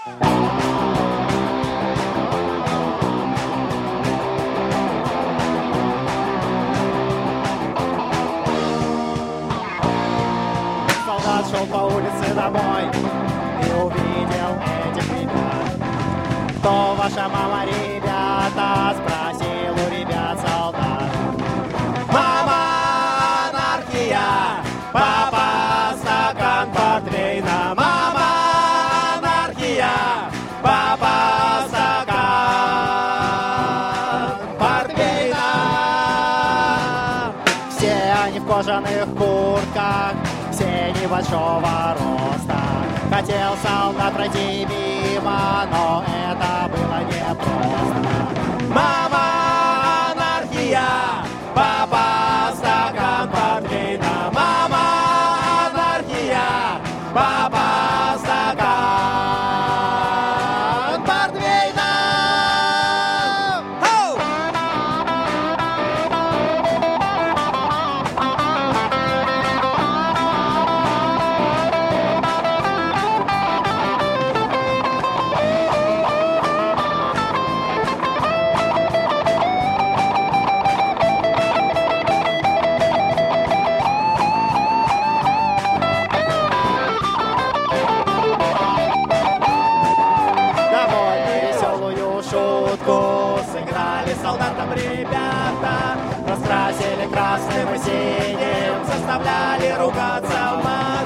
Солдат шел по улице домой и увидел этих ребят. Кто ваша мама, ребята? Спросил у ребят солдат. Мама, анархия, папа, стакан портвейна. Мама, анархия, папа, стакан портвейна. Все они в кожаных куртках, все небольшого роста. Хотел солдат пройти мимо, но это было непросто. Мама, анархия, папа, стакан портвейна. Мама, анархия, папа, стакан портвейна. Хоу! Сыграли солдатам ребята, раскрасили красным и синим, заставляли ругаться в